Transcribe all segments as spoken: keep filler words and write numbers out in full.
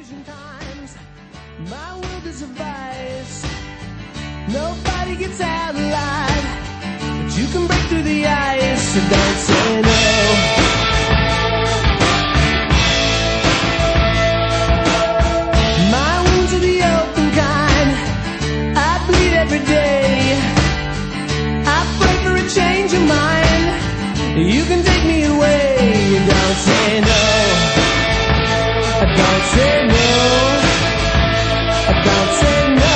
confusion times. My world is a vice. Nobody gets out alive, but you can break through the ice. So don't say no. My wounds are the open kind. I bleed every day. I pray for a change of mind. You can take me away. Don't say no. Don't say no. Don't say no.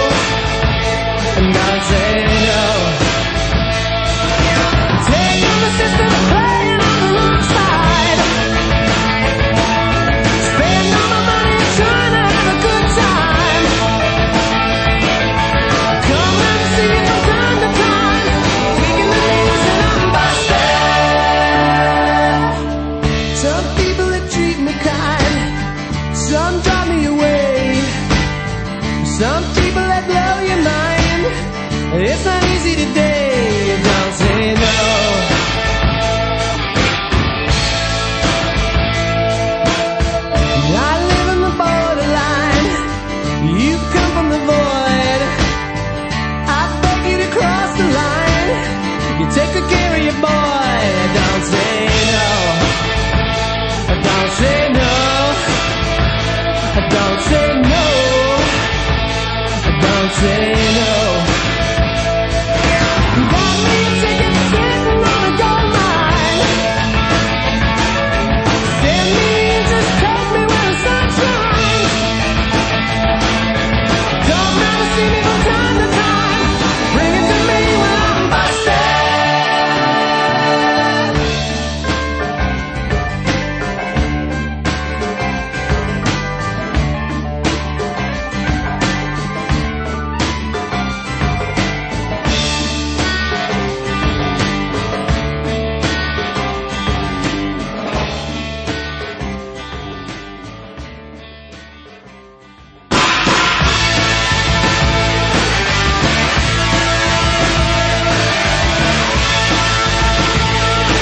Don't say no. Take on the system, playing on the wrong side. Spend all my money trying to have a good time. Come and see me from time to time, taking the news and I'm busted. Some people that treat me kind, some drive me away. Some people that blow your mind. It's not easy today. Don't say no. I live on the borderline. You come from the void. I beg you to cross the line. You take good care of your boy. Don't say no. Don't say no. Don't say no. Don't say no. Got me a ticket sitting on a gold mine. Send me in, just take me where the sun shines. Don't matter, see me from time to time. Bring it to me when I'm busted.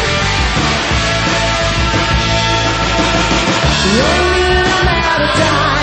Running out of time.